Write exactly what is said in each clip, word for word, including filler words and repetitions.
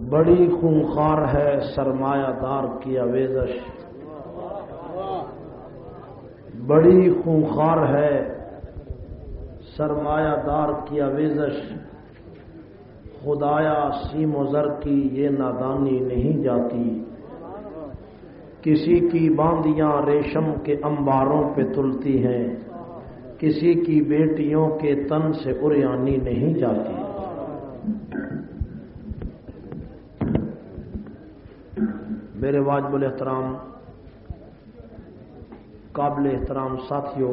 بڑی خونخوار ہے سرمایہ دار کی آویزش، بڑی خونخوار ہے سرمایہ دار کی آویزش، خدایا سیم و زر کی یہ نادانی نہیں جاتی، کسی کی باندیاں ریشم کے انباروں پہ تلتی ہیں، کسی کی بیٹیوں کے تن سے اریانی نہیں جاتی۔ میرے واجب الاحترام قابل احترام ساتھیوں،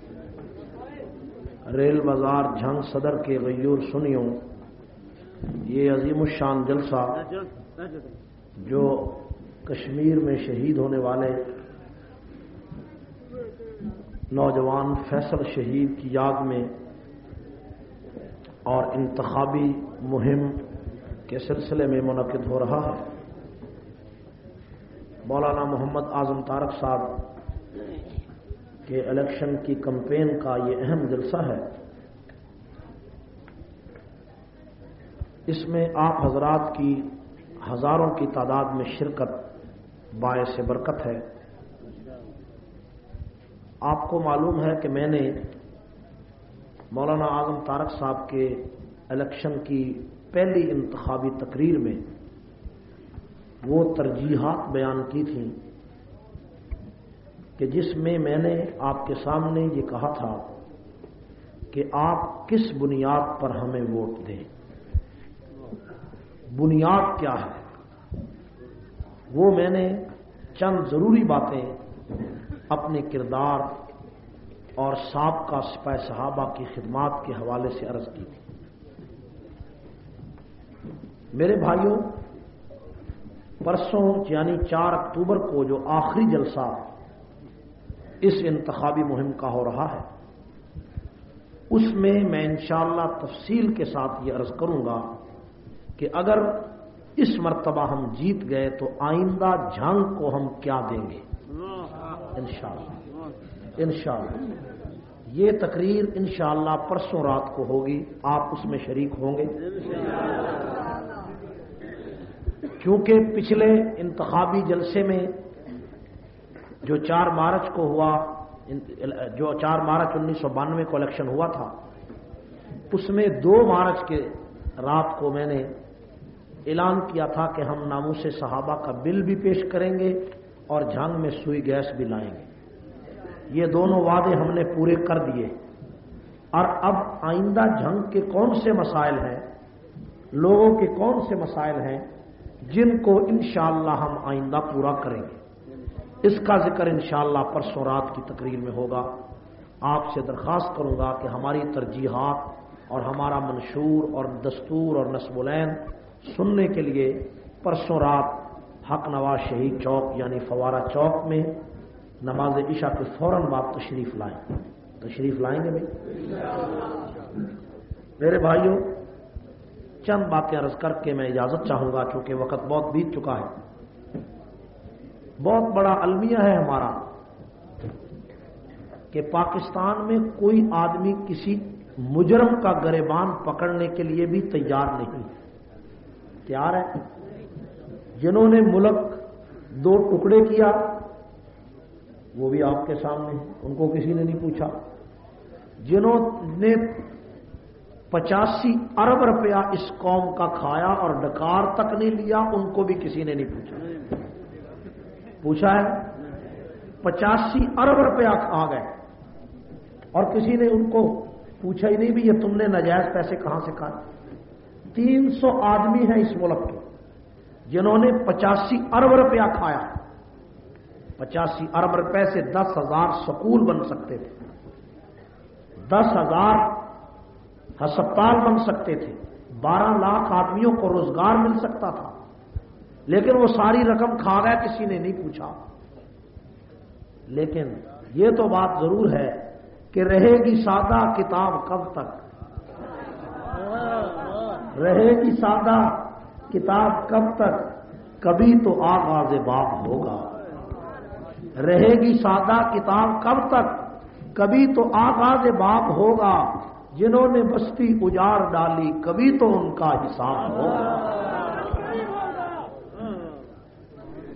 ریل بازار جھنگ صدر کے غیور سنیوں، یہ عظیم الشان جلسہ جو کشمیر میں شہید ہونے والے نوجوان فیصل شہید کی یاد میں اور انتخابی مہم کے سلسلے میں منعقد ہو رہا ہے۔ مولانا محمد اعظم طارق صاحب کے الیکشن کی کمپین کا یہ اہم جلسہ ہے۔ اس میں آپ حضرات کی ہزاروں کی تعداد میں شرکت باعث برکت ہے۔ آپ کو معلوم ہے کہ میں نے مولانا اعظم طارق صاحب کے الیکشن کی پہلی انتخابی تقریر میں وہ ترجیحات بیان کی تھیں کہ جس میں میں نے آپ کے سامنے یہ کہا تھا کہ آپ کس بنیاد پر ہمیں ووٹ دیں، بنیاد کیا ہے۔ وہ میں نے چند ضروری باتیں اپنے کردار اور سابقہ سپاہ صحابہ کی خدمات کے حوالے سے عرض کی تھی۔ میرے بھائیوں، پرسوں یعنی چار اکتوبر کو جو آخری جلسہ اس انتخابی مہم کا ہو رہا ہے، اس میں میں انشاءاللہ تفصیل کے ساتھ یہ عرض کروں گا کہ اگر اس مرتبہ ہم جیت گئے تو آئندہ جنگ کو ہم کیا دیں گے انشاءاللہ انشاءاللہ یہ تقریر انشاءاللہ پرسوں رات کو ہوگی، آپ اس میں شریک ہوں گے۔ کیونکہ پچھلے انتخابی جلسے میں جو چار مارچ کو ہوا، جو چار مارچ انیس سو بانوے کو الیکشن ہوا تھا، اس میں دو مارچ کے رات کو میں نے اعلان کیا تھا کہ ہم ناموس صحابہ کا بل بھی پیش کریں گے اور جھنگ میں سوئی گیس بھی لائیں گے۔ یہ دونوں وعدے ہم نے پورے کر دیے، اور اب آئندہ جھنگ کے کون سے مسائل ہیں، لوگوں کے کون سے مسائل ہیں جن کو انشاءاللہ ہم آئندہ پورا کریں گے، اس کا ذکر انشاءاللہ پرسوں رات کی تقریر میں ہوگا۔ آپ سے درخواست کروں گا کہ ہماری ترجیحات اور ہمارا منشور اور دستور اور نصب العین سننے کے لیے پرسوں رات حق نواز شہید چوک یعنی فوارہ چوک میں نماز عشاء کے فوراً بعد تشریف لائیں تشریف لائیں گے بھائی۔ میرے بھائیوں، چند باتیں عرض کر کے میں اجازت چاہوں گا کیونکہ وقت بہت بیت چکا ہے۔ بہت بڑا المیہ ہے ہمارا کہ پاکستان میں کوئی آدمی کسی مجرم کا گریبان پکڑنے کے لیے بھی تیار نہیں تیار ہے۔ جنہوں نے ملک دو ٹکڑے کیا وہ بھی آپ کے سامنے ہیں، ان کو کسی نے نہیں پوچھا۔ جنہوں نے پچاسی ارب روپیہ اس قوم کا کھایا اور ڈکار تک نہیں لیا، ان کو بھی کسی نے نہیں پوچھا پوچھا ہے پچاسی ارب روپیہ کھا گئے اور کسی نے ان کو پوچھا ہی نہیں بھی یہ تم نے ناجائز پیسے کہاں سے کھائے۔ تین سو آدمی ہیں اس ملک کے جنہوں نے پچاسی ارب روپیہ کھایا۔ پچاسی ارب روپے سے دس ہزار سکول بن سکتے تھے، دس ہزار ہسپتال بن سکتے تھے، بارہ لاکھ آدمیوں کو روزگار مل سکتا تھا، لیکن وہ ساری رقم کھا گئے، کسی نے نہیں پوچھا۔ لیکن یہ تو بات ضرور ہے کہ رہے گی سادہ کتاب کب تک، رہے گی سادہ کتاب کب تک، کبھی تو آغاز باب ہوگا۔ رہے گی سادہ کتاب کب تک، کبھی تو آغاز باب ہوگا۔ جنہوں نے بستی اجاڑ ڈالی کبھی تو ان کا حساب ہوگا۔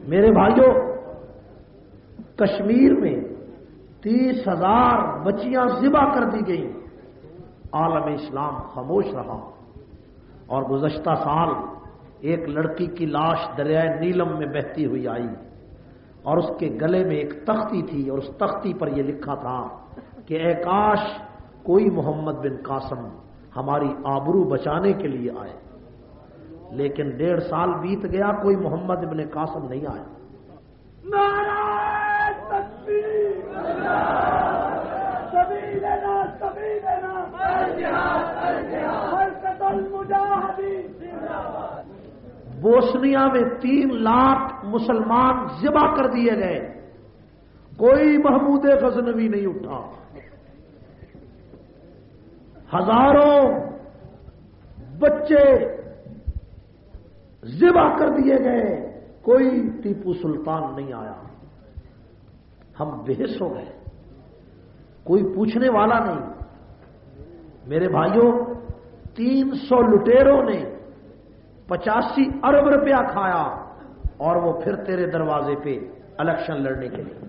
میرے بھائیوں، کشمیر میں تیس ہزار بچیاں ذبح کر دی گئیں، عالم اسلام خاموش رہا، اور گزشتہ سال ایک لڑکی کی لاش دریائے نیلم میں بہتی ہوئی آئی، اور اس کے گلے میں ایک تختی تھی، اور اس تختی پر یہ لکھا تھا کہ اے کاش کوئی محمد بن قاسم ہماری آبرو بچانے کے لیے آئے، لیکن ڈیڑھ سال بیت گیا، کوئی محمد بن قاسم نہیں آیا۔ نعرہ تکبیر، سبیلنا سبیلنا، الجہاد الجہاد، حرکت المجاہدین زندہ باد۔ بوسنیا میں تین لاکھ مسلمان ذبح کر دیے گئے، کوئی محمود غزنوی نہیں اٹھا، ہزاروں بچے ذبح کر دیے گئے، کوئی ٹیپو سلطان نہیں آیا۔ ہم بحث ہو گئے، کوئی پوچھنے والا نہیں۔ میرے بھائیوں، تین سو لٹیروں نے پچاسی ارب روپیہ کھایا، اور وہ پھر تیرے دروازے پہ الیکشن لڑنے کے لیے۔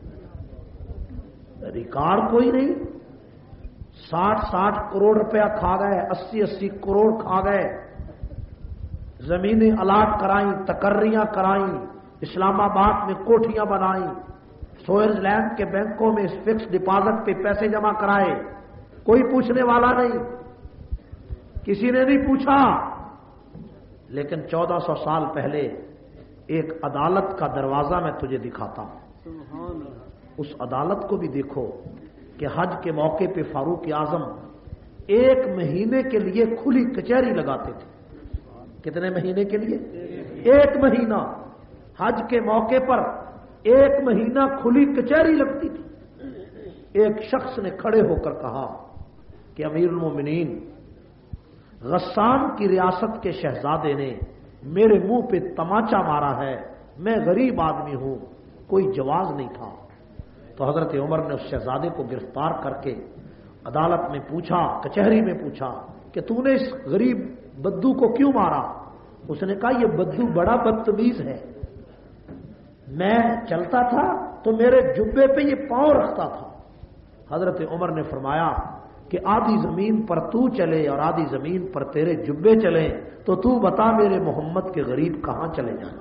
ریکارڈ کوئی نہیں، ساٹھ ساٹھ کروڑ روپیہ کھا گئے، اسی اسی کروڑ کھا گئے، زمینیں الاٹ کرائیں، تقرریاں کرائیں، اسلام آباد میں کوٹھیاں بنائیں، سوئٹزرلینڈ کے بینکوں میں فکس ڈپازٹ پہ پیسے جمع کرائے، کوئی پوچھنے والا نہیں، کسی نے نہیں پوچھا۔ لیکن چودہ سو سال پہلے ایک عدالت کا دروازہ میں تجھے دکھاتا ہوں، اس عدالت کو بھی دیکھو کہ حج کے موقع پہ فاروق اعظم ایک مہینے کے لیے کھلی کچہری لگاتے تھے۔ کتنے مہینے کے لیے؟ ایک مہینہ، حج کے موقع پر ایک مہینہ کھلی کچہری لگتی تھی۔ ایک شخص نے کھڑے ہو کر کہا کہ امیر المومنین، غسان کی ریاست کے شہزادے نے میرے منہ پہ تماچا مارا ہے، میں غریب آدمی ہوں، کوئی جواز نہیں تھا۔ تو حضرت عمر نے اس شہزادے کو گرفتار کر کے عدالت میں پوچھا، کچہری میں پوچھا کہ تو نے اس غریب بدو کو کیوں مارا؟ اس نے کہا یہ بدو بڑا بدتمیز ہے، میں چلتا تھا تو میرے جبے پہ یہ پاؤں رکھتا تھا۔ حضرت عمر نے فرمایا کہ آدھی زمین پر تو چلے اور آدھی زمین پر تیرے جبے چلیں تو تو بتا میرے محمد کے غریب کہاں چلے جائیں؟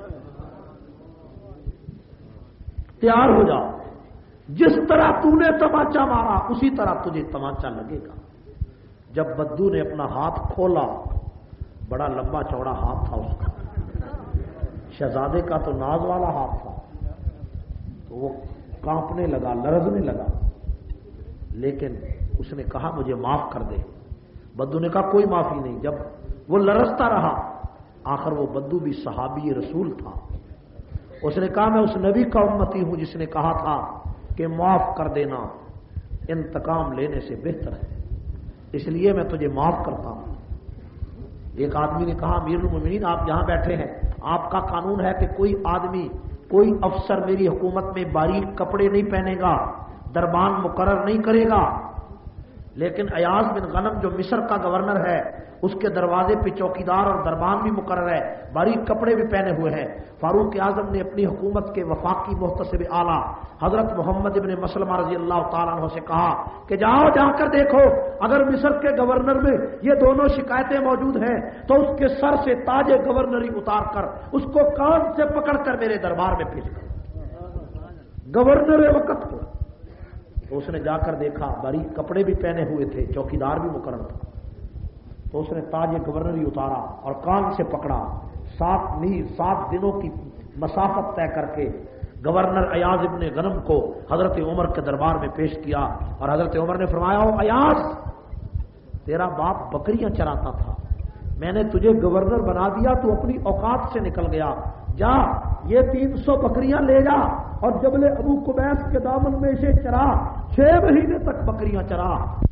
تیار ہو جاؤ، جس طرح تو نے تماچا مارا اسی طرح تجھے تماچا لگے گا۔ جب بدو نے اپنا ہاتھ کھولا، بڑا لمبا چوڑا ہاتھ تھا اس کا، شہزادے کا تو ناز والا ہاتھ تھا، تو وہ کانپنے لگا، لرزنے لگا، لیکن اس نے کہا مجھے معاف کر دے۔ بدو نے کہا کوئی معافی نہیں۔ جب وہ لرزتا رہا، آخر وہ بدو بھی صحابی رسول تھا، اس نے کہا میں اس نبی کا امتی ہوں جس نے کہا تھا کہ معاف کر دینا انتقام لینے سے بہتر ہے، اس لیے میں تجھے معاف کرتا ہوں۔ ایک آدمی نے کہا امیر المومنین آپ جہاں بیٹھے ہیں، آپ کا قانون ہے کہ کوئی آدمی، کوئی افسر میری حکومت میں باریک کپڑے نہیں پہنے گا، دربان مقرر نہیں کرے گا، لیکن ایاز بن غنم جو مصر کا گورنر ہے اس کے دروازے پہ چوکیدار اور دربان بھی مقرر ہے، باریک کپڑے بھی پہنے ہوئے ہیں۔ فاروق اعظم نے اپنی حکومت کے وفاقی محتسب اعلیٰ حضرت محمد ابن مسلمہ رضی اللہ تعالیٰ عنہ سے کہا کہ جاؤ جا کر دیکھو، اگر مصر کے گورنر میں یہ دونوں شکایتیں موجود ہیں تو اس کے سر سے تاج گورنری اتار کر اس کو کان سے پکڑ کر میرے دربار میں پیش کر، گورنر وقت کو۔ تو اس نے جا کر دیکھا، باریک کپڑے بھی پہنے ہوئے تھے، چوکیدار بھی مقرر تھا، تو اس نے تاج گورنری اتارا اور کان سے پکڑا، سات میل سات دنوں کی مسافت طے کر کے گورنر ایاز ابن غنم کو حضرت عمر کے دربار میں پیش کیا، اور حضرت عمر نے فرمایا او ایاز، تیرا باپ بکریاں چراتا تھا، میں نے تجھے گورنر بنا دیا، تو اپنی اوقات سے نکل گیا، جا یہ تین سو بکریاں لے جا اور جبل ابو قبیس کے دامن میں اسے چرا، چھ مہینے تک بکریاں چرا۔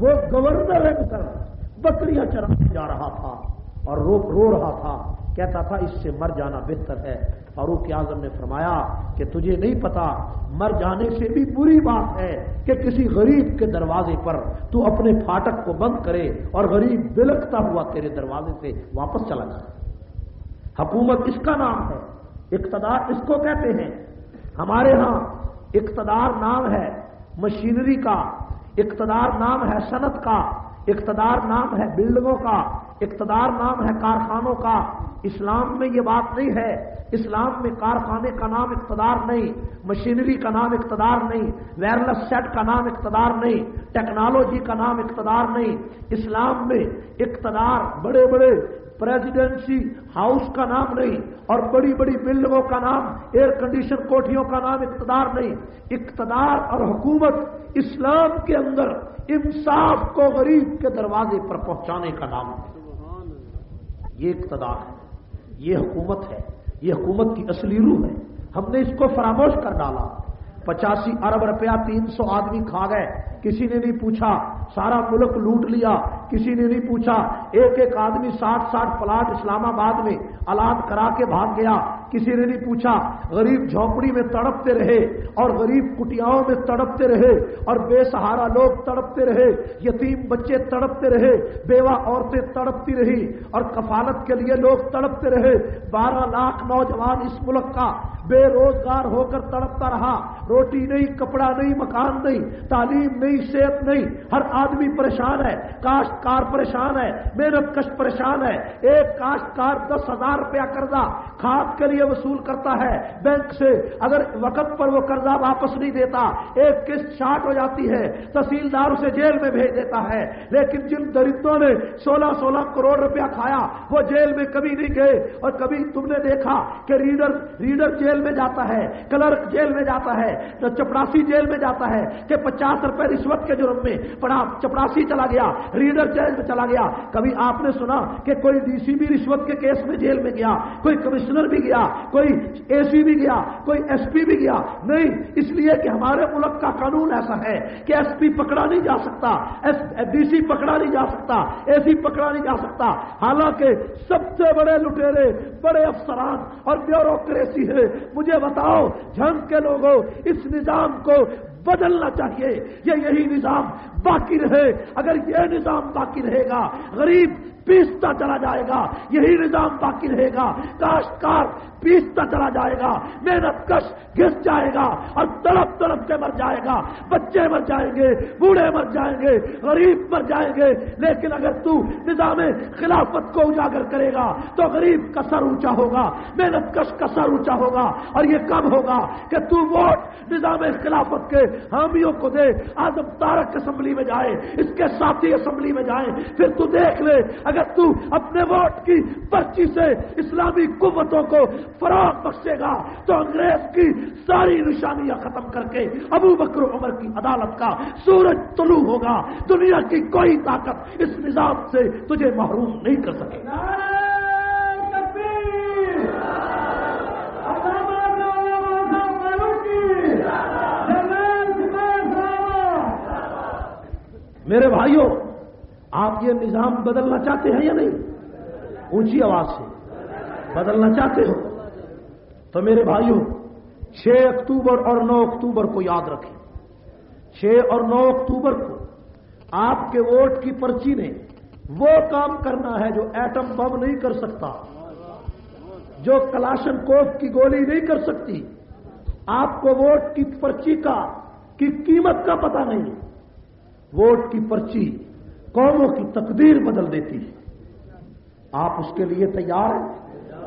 وہ گورنر ہے مصر بکریاں چرانے جا رہا تھا اور رو رو رہا تھا، کہتا تھا اس سے مر جانا بہتر ہے۔ فاروق اعظم نے فرمایا کہ تجھے نہیں پتا مر جانے سے بھی بری بات ہے کہ کسی غریب کے دروازے پر تو اپنے پھاٹک کو بند کرے اور غریب بلکتا ہوا تیرے دروازے سے واپس چلا جائے۔ حکومت اس کا نام ہے، اقتدار اس کو کہتے ہیں۔ ہمارے ہاں اقتدار نام ہے مشینری کا، اقتدار نام ہے صنعت کا، اقتدار نام ہے بلڈنگوں کا، اقتدار نام ہے کارخانوں کا۔ اسلام میں یہ بات نہیں ہے، اسلام میں کارخانے کا نام اقتدار نہیں، مشینری کا نام اقتدار نہیں، وائرلیس سیٹ کا نام اقتدار نہیں، ٹیکنالوجی کا نام اقتدار نہیں۔ اسلام میں اقتدار بڑے بڑے پریزیڈنسی ہاؤس کا نام نہیں اور بڑی بڑی بلڈنگوں کا نام، ایئر کنڈیشن کوٹھیوں کا نام اقتدار نہیں۔ اقتدار اور حکومت اسلام کے اندر انصاف کو غریب کے دروازے پر پہنچانے کا نام ہے، یہ اقتدار ہے، یہ حکومت ہے، یہ حکومت کی اصلی روح ہے۔ ہم نے اس کو فراموش کر ڈالا۔ پچاسی ارب روپیہ تین سو آدمی کھا گئے، کسی نے نہیں پوچھا، سارا ملک لوٹ لیا، کسی نے نہیں پوچھا، ایک ایک آدمی ساٹھ ساٹھ پلاٹ اسلام آباد میں الاٹ کرا کے بھاگ گیا، کسی نے نہیں پوچھا۔ غریب جھونپڑی میں تڑپتے رہے اور غریب کٹیاؤں میں تڑپتے رہے اور بے سہارا لوگ تڑپتے رہے، یتیم بچے تڑپتے رہے، بیوہ عورتیں تڑپتی رہی اور کفالت کے لیے لوگ تڑپتے رہے۔ بارہ لاکھ نوجوان اس ملک کا بے روزگار ہو کر تڑپتا رہا، روٹی نہیں، کپڑا نہیں، مکان نہیں، تعلیم نہیں، صحت نہیں، ہر آدمی پریشان ہے، کاشتکار پریشان ہے، محنت کش پریشان ہے۔ ایک کاشتکار دس ہزار روپیہ قرضہ کھاد کے لیے وصول کرتا ہے بینک سے، اگر وقت پر وہ قرضہ واپس نہیں دیتا، ایک قسط شارٹ ہو جاتی ہے، تحصیلدار اسے جیل میں بھیج دیتا ہے۔ لیکن جن درندوں نے سولہ سولہ کروڑ روپیہ کھایا وہ جیل میں کبھی نہیں گئے، اور کبھی تم نے دیکھا کہ ریڈر ریڈر جیل میں جاتا ہے، کلرک جیل میں جاتا ہے، تو چپڑاسی جیل میں جاتا ہے کہ پچاس روپے رشوت کے جرم میں پڑا چپڑاسی چلا گیا، ریڈر جیل میں چلا گیا۔ کبھی آپ نے سنا کہ کوئی ڈی سی بھی رشوت کے کیس میں جیل میں گیا، کوئی کمشنر بھی گیا، کوئی اے سی بھی گیا، کوئی ایس پی بھی گیا؟ نہیں، اس لیے کہ ہمارے ملک کا قانون ایسا ہے کہ ایس پی پکڑا نہیں جا سکتا، ڈی سی پکڑا نہیں جا سکتا، اے سی پکڑا نہیں جا سکتا۔ حالانکہ سب سے بڑے لٹیرے بڑے افسران اور بیوروکریسی ہے۔ مجھے بتاؤ جھنگ کے لوگوں، اس نظام کو بدلنا چاہیے، یہ یہی نظام باقی رہے۔ اگر یہ نظام باقی رہے گا غریب پیستا چلا جائے گا، یہی نظام باقی رہے گا کاشتکار پیستا چلا جائے گا، محنت کش گھس جائے گا اور تڑپ تڑپ کے مر جائے گا، بچے مر جائیں گے، بوڑھے مر جائیں گے، غریب مر جائیں گے۔ لیکن اگر تو نظام خلافت کو اجاگر کرے گا تو غریب کا سر اونچا ہوگا، محنت کش کا سر اونچا ہوگا، اور یہ کب ہوگا کہ تو ووٹ نظام خلافت کے حامیوں کو دے۔ اعظم تارک اسمبلی میں جائے، اس کے ساتھی اسمبلی میں جائیں، پھر تو دیکھ لے اگر تو اپنے ووٹ کی پرچی سے اسلامی قوتوں کو فروغ بخشے گا تو انگریز کی ساری نشانیاں ختم کر کے ابو بکر و عمر کی عدالت کا سورج طلوع ہوگا۔ دنیا کی کوئی طاقت اس نظام سے تجھے محروم نہیں کر سکے۔ میرے بھائیوں، آپ یہ نظام بدلنا چاہتے ہیں یا نہیں؟ اونچی آواز سے بدلنا چاہتے ہو تو میرے بھائیوں چھ اکتوبر اور نو اکتوبر کو یاد رکھیں۔ چھ اور نو اکتوبر کو آپ کے ووٹ کی پرچی نے وہ کام کرنا ہے جو ایٹم بم نہیں کر سکتا، جو کلاشن کوف کی گولی نہیں کر سکتی۔ آپ کو ووٹ کی پرچی کا کی قیمت کا پتہ نہیں، ووٹ کی پرچی قوموں کی تقدیر بدل دیتی ہے۔ آپ اس کے لیے تیار ہیں؟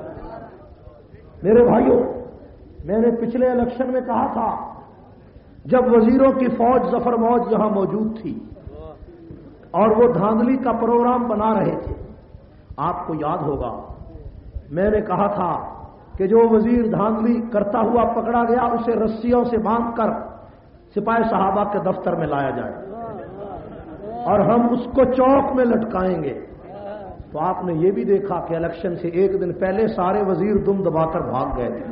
میرے بھائیوں، میں نے پچھلے الیکشن میں کہا تھا جب وزیروں کی فوج ظفر موج یہاں موجود تھی اور وہ دھاندلی کا پروگرام بنا رہے تھے، آپ کو یاد ہوگا میں نے کہا تھا کہ جو وزیر دھاندلی کرتا ہوا پکڑا گیا اسے رسیوں سے باندھ کر سپاہی صحابہ کے دفتر میں لایا جائے اور ہم اس کو چوک میں لٹکائیں گے۔ تو آپ نے یہ بھی دیکھا کہ الیکشن سے ایک دن پہلے سارے وزیر دم دبا کر بھاگ گئے تھے۔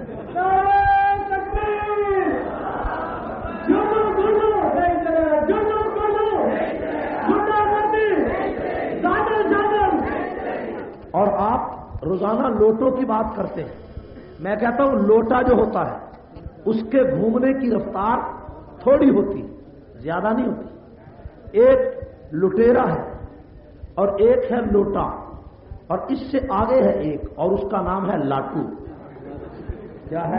اور آپ روزانہ لوٹوں کی بات کرتے ہیں. میں کہتا ہوں لوٹا جو ہوتا ہے اس کے گھومنے کی رفتار تھوڑی ہوتی ہے، زیادہ نہیں ہوتی. ایک لٹیرا ہے اور ایک ہے لوٹا، اور اس سے آگے ہے ایک، اور اس کا نام ہے لاٹو. کیا ہے؟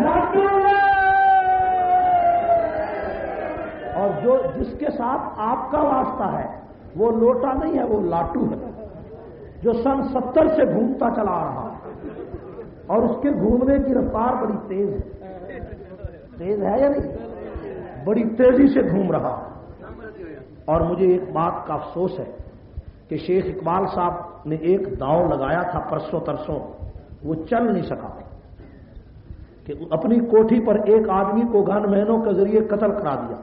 اور جو جس کے ساتھ آپ کا واسطہ ہے وہ لوٹا نہیں ہے، وہ لاٹو ہے، جو سن ستر سے گھومتا چلا آ رہا اور اس کے گھومنے کی رفتار بڑی تیز ہے. تیز ہے یا نہیں؟ بڑی تیزی سے گھوم رہا. اور مجھے ایک بات کا افسوس ہے کہ شیخ اقبال صاحب نے ایک داؤ لگایا تھا پرسوں ترسوں، وہ چل نہیں سکا، کہ اپنی کوٹھی پر ایک آدمی کو گن مہینوں کے ذریعے قتل کرا دیا،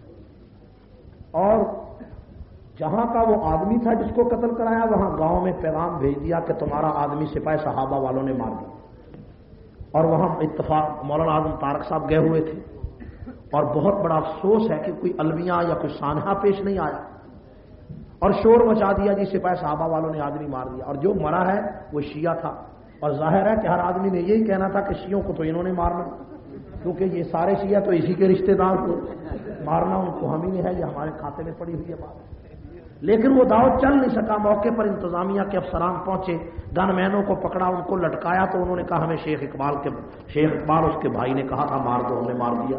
اور جہاں کا وہ آدمی تھا جس کو قتل کرایا وہاں گاؤں میں پیغام بھیج دیا کہ تمہارا آدمی سپاہی صحابہ والوں نے مار دیا. اور وہاں اتفاق مولانا اعظم طارق صاحب گئے ہوئے تھے، اور بہت بڑا افسوس ہے کہ کوئی المیہ یا کوئی سانحہ پیش نہیں آیا، اور شور مچا دیا جی سپاہی صحابہ والوں نے آدمی مار دیا. اور جو مرا ہے وہ شیعہ تھا، اور ظاہر ہے کہ ہر آدمی نے یہی کہنا تھا کہ شیعوں کو تو انہوں نے مارنا، کیونکہ یہ سارے شیعہ تو اسی کے رشتہ دار کو مارنا ان کو ہم ہی نے ہے، یہ ہمارے کھاتے میں پڑی ہوئی ہے بات. لیکن وہ داؤ چل نہیں سکا. موقع پر انتظامیہ کے افسران پہنچے، گن مینوں کو پکڑا، ان کو لٹکایا، تو انہوں نے کہا ہمیں شیخ اقبال کے شیخ اقبال اس کے بھائی نے کہا تھا مار دو، ہم نے مار دیا.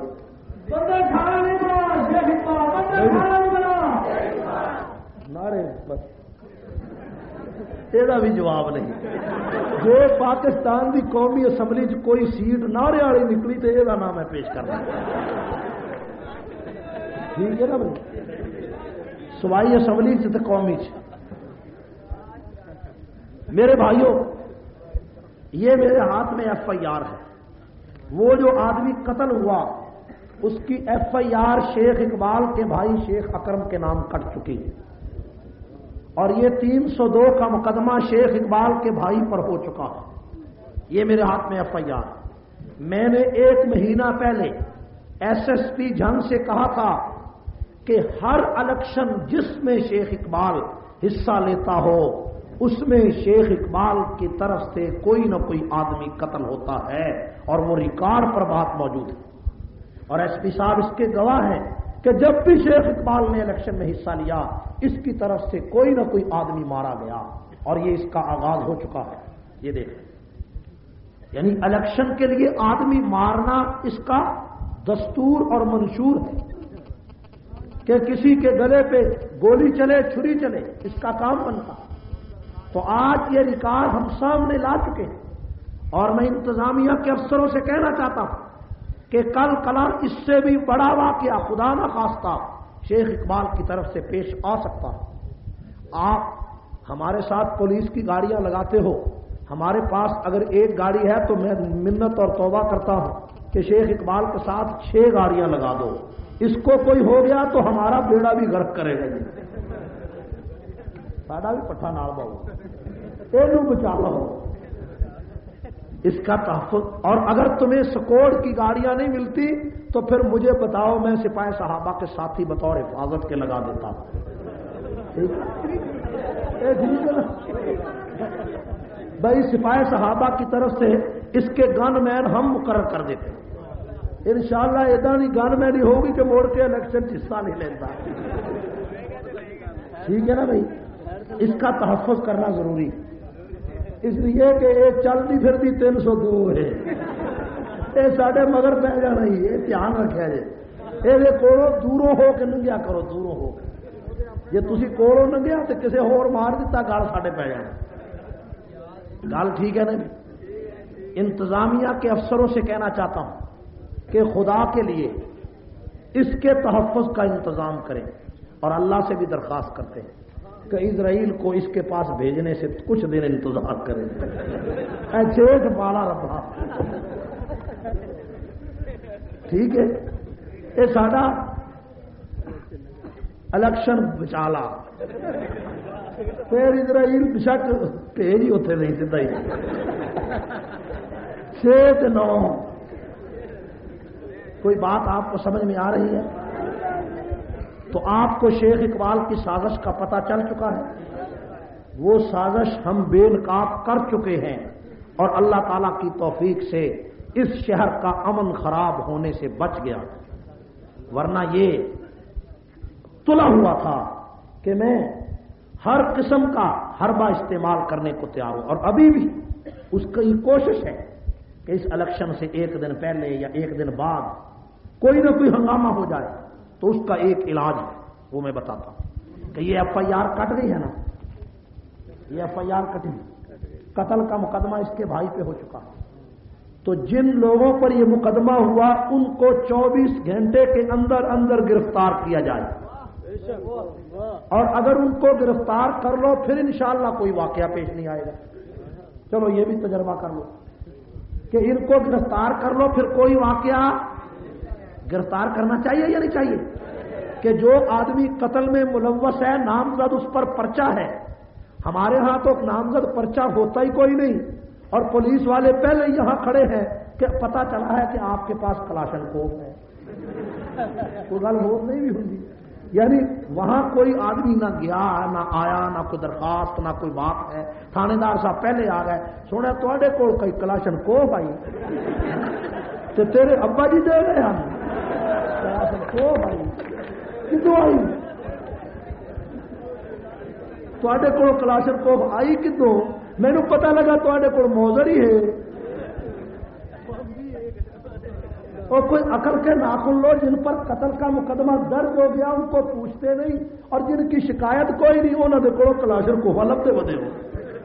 نعرے بس یہ بھی جواب نہیں. جو پاکستان کی قومی اسمبلی چ کوئی سیٹ نعرے والی نکلی تو یہ نام میں پیش کرنا. ٹھیک ہے نا بھائی؟ صوبائی اسمبلی چ قومی چ. میرے بھائیوں، یہ میرے ہاتھ میں ایف آئی آر ہے. وہ جو آدمی قتل ہوا اس کی ایف آئی آر شیخ اقبال کے بھائی شیخ اکرم کے نام کٹ چکی ہے، اور یہ تین سو دو کا مقدمہ شیخ اقبال کے بھائی پر ہو چکا ہے. یہ میرے ہاتھ میں ایف آئی آر. میں نے ایک مہینہ پہلے ایس ایس پی جھنگ سے کہا تھا کہ ہر الیکشن جس میں شیخ اقبال حصہ لیتا ہو اس میں شیخ اقبال کی طرف سے کوئی نہ کوئی آدمی قتل ہوتا ہے، اور وہ ریکارڈ پر بات موجود ہے. اور ایس پی صاحب اس کے گواہ ہیں کہ جب بھی شیخ اقبال نے الیکشن میں حصہ لیا اس کی طرف سے کوئی نہ کوئی آدمی مارا گیا، اور یہ اس کا آغاز ہو چکا ہے. یہ دیکھیں، یعنی الیکشن کے لیے آدمی مارنا اس کا دستور اور منشور ہے کہ کسی کے گلے پہ گولی چلے، چھری چلے، اس کا کام بنتا. تو آج یہ ریکارڈ ہم سامنے لا چکے ہیں، اور میں انتظامیہ کے افسروں سے کہنا چاہتا ہوں کہ کل کلا اس سے بھی بڑا واقعہ خدا نہ خواستہ شیخ اقبال کی طرف سے پیش آ سکتا ہے. آپ ہمارے ساتھ پولیس کی گاڑیاں لگاتے ہو، ہمارے پاس اگر ایک گاڑی ہے تو میں منت اور توبہ کرتا ہوں کہ شیخ اقبال کے ساتھ چھ گاڑیاں لگا دو. اس کو کوئی ہو گیا تو ہمارا بیڑا بھی غرق کرے گا، ساڈا بھی پٹھا نال باؤ، یہ بچا لو. اس کا تحفظ. اور اگر تمہیں سکوڑ کی گاڑیاں نہیں ملتی تو پھر مجھے بتاؤ، میں سپاہی صحابہ کے ساتھی بطور حفاظت کے لگا دیتا ہوں. بھائی سپاہی صحابہ کی طرف سے اس کے گن مین ہم مقرر کر دیتے ہیں. انشاءاللہ ادا نہیں گن مین ہی ہوگی کہ موڑ کے الیکشن حصہ نہیں لیتا. ٹھیک ہے نا بھائی؟ اس کا تحفظ کرنا ضروری، اس لیے کہ یہ چلتی پھرتی تین سو دو ہے، یہ سارے مگر پہ جانا ہی، یہ دھیان رکھا جائے. یہ کوڑوں دوروں ہو کے ننگیا کرو، دوروں ہو کے. جی تھی کوڑوں ننگیا تو کسی ہور مار دیتا گل ساڈے پہ جانا. گل ٹھیک ہے نا؟ انتظامیہ کے افسروں سے کہنا چاہتا ہوں کہ خدا کے لیے اس کے تحفظ کا انتظام کریں، اور اللہ سے بھی درخواست کرتے ہیں کہ اسرائیل کو اس کے پاس بھیجنے سے کچھ دن انتظار کریں. چیخ پالا ربا. ٹھیک ہے، یہ ساڈا الیکشن بچالا. پھر اسرائیل بشک بھیج ہی اتنے نہیں سیدھا ہی چھ نو. کوئی بات آپ کو سمجھ میں آ رہی ہے؟ تو آپ کو شیخ اقبال کی سازش کا پتہ چل چکا ہے. وہ سازش ہم بے نقاب کر چکے ہیں اور اللہ تعالیٰ کی توفیق سے اس شہر کا امن خراب ہونے سے بچ گیا، ورنہ یہ تلا ہوا تھا کہ میں ہر قسم کا حربہ استعمال کرنے کو تیار ہوں، اور ابھی بھی اس کی کوشش ہے کہ اس الیکشن سے ایک دن پہلے یا ایک دن بعد کوئی نہ کوئی ہنگامہ ہو جائے تو اس کا ایک علاج ہے، وہ میں بتاتا ہوں کہ یہ ایف آئی آر کٹ گئی ہے نا، یہ ایف آئی آر کٹی، قتل کا مقدمہ اس کے بھائی پہ ہو چکا، تو جن لوگوں پر یہ مقدمہ ہوا ان کو چوبیس گھنٹے کے اندر اندر گرفتار کیا جائے، اور اگر ان کو گرفتار کر لو پھر انشاءاللہ کوئی واقعہ پیش نہیں آئے گا۔ چلو یہ بھی تجربہ کر لو کہ ان کو گرفتار کر لو پھر کوئی واقعہ، گرفتار کرنا چاہیے یا نہیں چاہیے؟ کہ جو آدمی قتل میں ملوث ہے نامزد اس پر پرچہ ہے، ہمارے ہاں تو نامزد پرچہ ہوتا ہی کوئی نہیں، اور پولیس والے پہلے یہاں کھڑے ہیں کہ پتہ چلا ہے کہ آپ کے پاس کلاشن کوف ہے، کوئی گل ہو نہیں بھی ہوگی، یعنی وہاں کوئی آدمی نہ گیا نہ آیا، نہ کوئی درخواست نہ کوئی بات ہے، تھانے دار صاحب پہلے آ گئے، سونا تے کول کوئی کلاشن کوف آئی تو تیرے ابا جی دے گئے ہم کلاشن کوف آئی کتوں آئی، تے کول کلاشن کوف آئی کتوں؟ مینو پتا لگا تے کول موزر ہی ہے، اور کوئی عقل کے ناخن لو جن پر قتل کا مقدمہ درج ہو گیا ان کو پوچھتے نہیں، اور جن کی شکایت کوئی نہیں انہوں نے کولو کلاشن کوف لبتے بدے ہو۔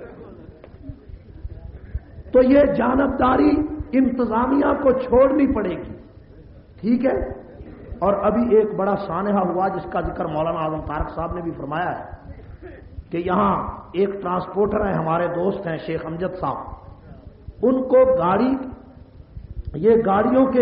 تو یہ جانبداری انتظامیہ کو چھوڑنی پڑے گی، ٹھیک ہے؟ اور ابھی ایک بڑا سانحہ ہوا جس کا ذکر مولانا اعظم طارق صاحب نے بھی فرمایا ہے کہ یہاں ایک ٹرانسپورٹر ہیں، ہمارے دوست ہیں شیخ امجد صاحب، ان کو گاڑی یہ گاڑیوں کے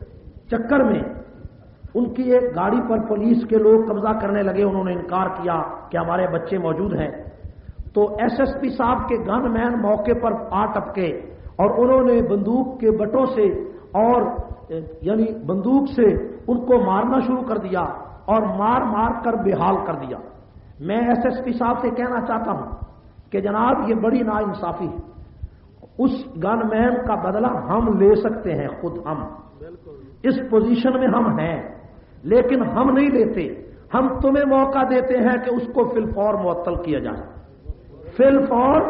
چکر میں ان کی ایک گاڑی پر پولیس کے لوگ قبضہ کرنے لگے، انہوں نے انکار کیا کہ ہمارے بچے موجود ہیں، تو ایس ایس پی صاحب کے گن مین موقع پر آ ٹپکے اور انہوں نے بندوق کے بٹوں سے اور یعنی بندوق سے ان کو مارنا شروع کر دیا اور مار مار کر بے حال کر دیا۔ میں ایس ایس پی صاحب سے کہنا چاہتا ہوں کہ جناب یہ بڑی ناانصافی ہے، اس گن مین کا بدلہ ہم لے سکتے ہیں، خود ہم اس پوزیشن میں ہم ہیں، لیکن ہم نہیں لیتے، ہم تمہیں موقع دیتے ہیں کہ اس کو فی الفور معطل کیا جائے، فی الفور۔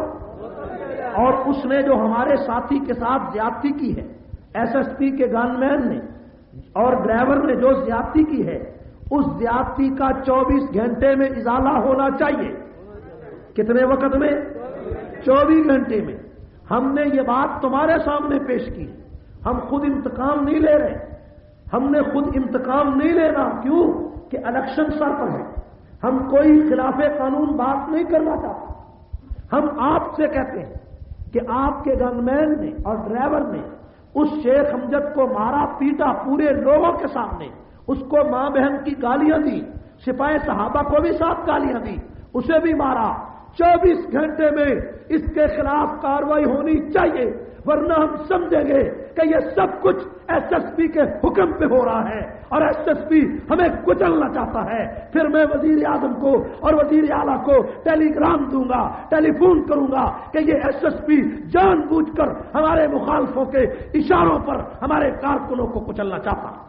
اور اس نے جو ہمارے ساتھی کے ساتھ زیادتی کی ہے، ایس ایس پی کے گن مین نے اور ڈرائیور نے جو زیادتی کی ہے، اس زیادتی کا چوبیس گھنٹے میں ازالہ ہونا چاہیے۔ کتنے وقت میں؟ چوبیس گھنٹے میں۔ ہم نے یہ بات تمہارے سامنے پیش کی، ہم خود انتقام نہیں لے رہے، ہم نے خود انتقام نہیں لینا، کیوں کہ الیکشن سر پر ہے، ہم کوئی خلاف قانون بات نہیں کرنا چاہتے، ہم آپ سے کہتے ہیں کہ آپ کے گن مین نے اور ڈرائیور نے اس شیخ امجد کو مارا پیٹا پورے لوگوں کے سامنے، اس کو ماں بہن کی گالیاں دی، سپاہی صحابہ کو بھی ساتھ گالیاں دی، اسے بھی مارا، چوبیس گھنٹے میں اس کے خلاف کارروائی ہونی چاہیے، ورنہ ہم سمجھیں گے کہ یہ سب کچھ ایس ایس پی کے حکم پہ ہو رہا ہے اور ایس ایس پی ہمیں کچلنا چاہتا ہے۔ پھر میں وزیر اعظم کو اور وزیر اعلیٰ کو ٹیلی گرام دوں گا، ٹیلی فون کروں گا کہ یہ ایس ایس پی جان بوجھ کر ہمارے مخالفوں کے اشاروں پر ہمارے کارکنوں کو کچلنا چاہتا ہے۔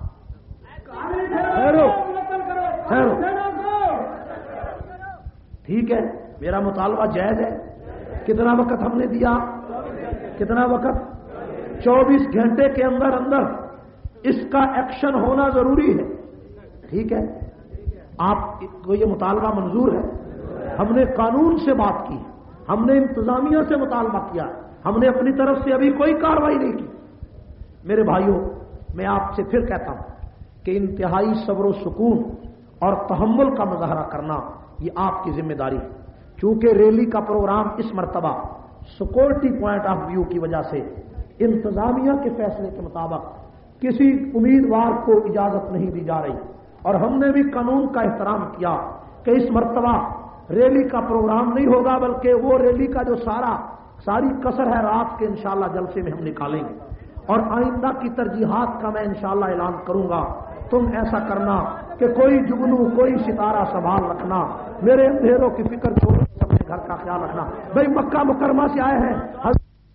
ٹھیک ہے، میرا مطالبہ جائز ہے۔ کتنا وقت ہم نے دیا؟ کتنا وقت؟ چوبیس گھنٹے کے اندر اندر اس کا ایکشن ہونا ضروری ہے، ٹھیک ہے؟ آپ کو یہ مطالبہ منظور ہے؟ ہم نے قانون سے بات کی، ہم نے انتظامیہ سے مطالبہ کیا، ہم نے اپنی طرف سے ابھی کوئی کارروائی نہیں کی۔ میرے بھائیوں، میں آپ سے پھر کہتا ہوں کہ انتہائی صبر و سکون اور تحمل کا مظاہرہ کرنا یہ آپ کی ذمہ داری ہے، چونکہ ریلی کا پروگرام اس مرتبہ سیکورٹی پوائنٹ آف ویو کی وجہ سے انتظامیہ کے فیصلے کے مطابق کسی امیدوار کو اجازت نہیں دی جا رہی، اور ہم نے بھی قانون کا احترام کیا کہ اس مرتبہ ریلی کا پروگرام نہیں ہوگا، بلکہ وہ ریلی کا جو سارا ساری کسر ہے رات کے انشاءاللہ جلسے میں ہم نکالیں گے، اور آئندہ کی ترجیحات کا میں انشاءاللہ اعلان کروں گا۔ تم ایسا کرنا کہ کوئی جگنو کوئی ستارہ سنبھال رکھنا، میرے اندھیروں کی فکر چھوڑ اپنے گھر کا کا خیال رکھنا. بھائی مکہ مکرمہ سے آئے ہیں.